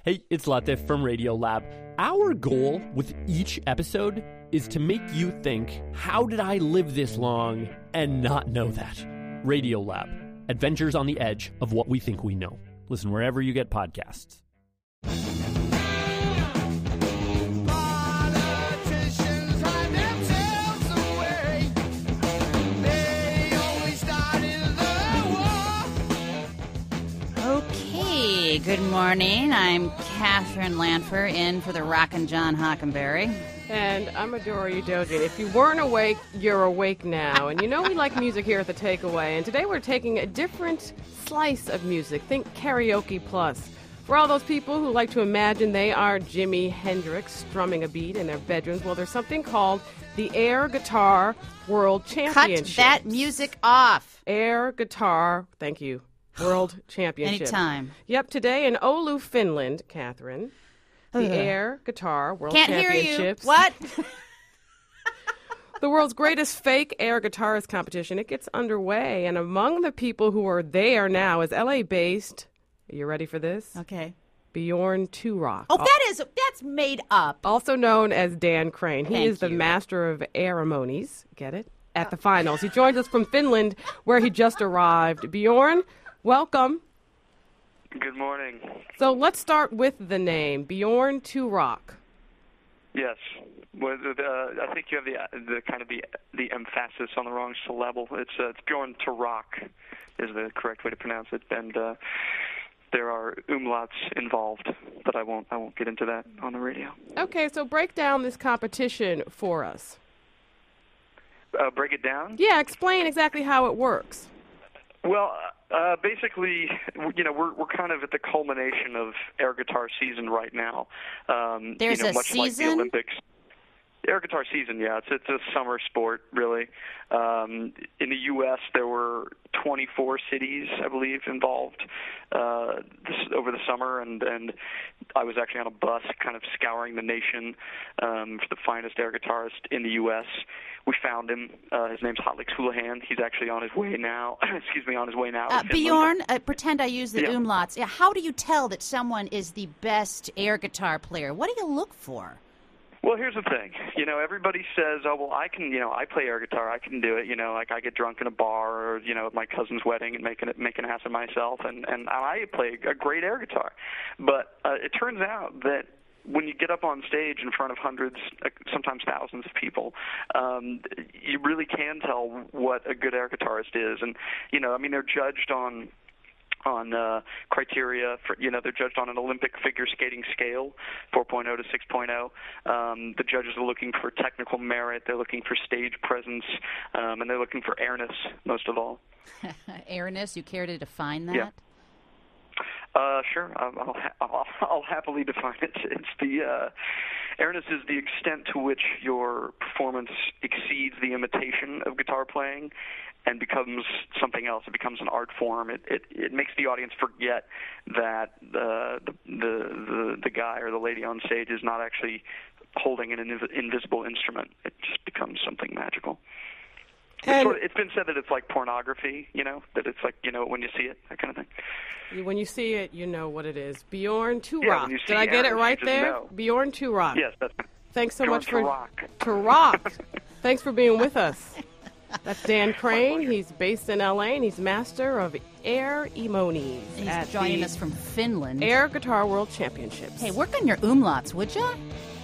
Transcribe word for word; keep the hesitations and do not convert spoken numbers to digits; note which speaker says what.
Speaker 1: Hey, it's Latif from Radiolab. Our goal with each episode is to make you think, how did I live this long and not know that? Radiolab, adventures on the edge of what we think we know. Listen wherever you get podcasts.
Speaker 2: Okay, good morning. I'm Catherine Lanfer, in for the Rockin' John Hockenberry.
Speaker 3: And I'm Adora Udoji. If you weren't awake, you're awake now. And you know we like music here at The Takeaway. And today we're taking a different slice of music. Think Karaoke Plus. For all those people who like to imagine they are Jimi Hendrix strumming a beat in their bedrooms, well, there's something called the Air Guitar World Championship.
Speaker 2: Cut that music off.
Speaker 3: Air Guitar, thank you, World Championship.
Speaker 2: Anytime.
Speaker 3: Yep, today in Oulu, Finland, Catherine, the Air Guitar World
Speaker 2: Can't
Speaker 3: Championships.
Speaker 2: hear you. What?
Speaker 3: The world's greatest fake air guitarist competition. It gets underway, and among the people who are there now is L A-based, are you ready for this?
Speaker 2: Okay.
Speaker 3: Bjorn Turock.
Speaker 2: Oh, that is, that's made up.
Speaker 3: Also known as Dan Crane. He
Speaker 2: Thank
Speaker 3: is the
Speaker 2: you.
Speaker 3: master of ceremonies, get it, at the finals. He joins us from Finland, where he just arrived. Bjorn, welcome.
Speaker 4: Good morning.
Speaker 3: So let's start with the name, Bjorn Turock.
Speaker 4: Yes. Well, the, uh, I think you have the the kind of the the emphasis on the wrong syllable. It's uh, it's Bjorn Turock is the correct way to pronounce it, and uh, there are umlauts involved, but I won't I won't get into that on the radio.
Speaker 3: Okay, so break down this competition for us.
Speaker 4: Uh, break it down?
Speaker 3: Yeah, explain exactly how it works.
Speaker 4: Well, uh, basically, you know, we're we're kind of at the culmination of air guitar season right now. Um,
Speaker 2: There's
Speaker 4: you know,
Speaker 2: a
Speaker 4: much like the
Speaker 2: season?
Speaker 4: Olympics. Air guitar season, yeah, it's it's a summer sport, really. Um, in the U S, there were twenty-four cities, I believe, involved uh, this, over the summer, and and I was actually on a bus, kind of scouring the nation um, for the finest air guitarist in the U S. We found him. Uh, his name's Hotlix Houlihan. He's actually on his way now. Excuse me, on his way now.
Speaker 2: Uh,
Speaker 4: to Finland.
Speaker 2: Bjorn, uh, pretend I use the
Speaker 4: Yeah.
Speaker 2: umlauts. Yeah, how do you tell that someone is the best air guitar player? What do you look for?
Speaker 4: Well, here's the thing. You know, everybody says, oh, well, I can, you know, I play air guitar. I can do it. You know, like I get drunk in a bar or, you know, at my cousin's wedding and make an, make an ass of myself. And, and I play a great air guitar. But uh, it turns out that when you get up on stage in front of hundreds, uh, sometimes thousands of people, um, you really can tell what a good air guitarist is. And, you know, I mean, they're judged on on uh, criteria for, you know, they're judged on an Olympic figure skating scale, four point oh to six point oh. Um, the judges are looking for technical merit, they're looking for stage presence, um, and they're looking for airness, most of all.
Speaker 2: Airness, you care to define that?
Speaker 4: Yeah. Uh, sure, I'll, I'll, ha- I'll, I'll happily define it. It's the uh, airness is the extent to which your performance exceeds the imitation of guitar playing and becomes something else. It becomes an art form. It it, it makes the audience forget that the, the the the the guy or the lady on stage is not actually holding an inv- invisible instrument. It just becomes something magical. It's,
Speaker 3: And-
Speaker 4: sort of, it's been said that it's like pornography, you know, that it's like, you know, when you see it, that kind of thing.
Speaker 3: When you see it, you know what it is. Bjorn Turock.
Speaker 4: Yeah, when you
Speaker 3: Did
Speaker 4: see
Speaker 3: I get it
Speaker 4: Aaron,
Speaker 3: right
Speaker 4: you just
Speaker 3: there?
Speaker 4: know.
Speaker 3: Bjorn Turock.
Speaker 4: Yes, that's
Speaker 3: Thanks so
Speaker 4: Bjorn
Speaker 3: much for
Speaker 4: Turock.
Speaker 3: Turock. Thanks for being with us. That's Dan Crane. He's based in L A, and he's master of air emonies.
Speaker 2: He's
Speaker 3: at
Speaker 2: joining
Speaker 3: the
Speaker 2: us from Finland.
Speaker 3: Air Guitar World Championships.
Speaker 2: Hey, work on your umlauts, would ya?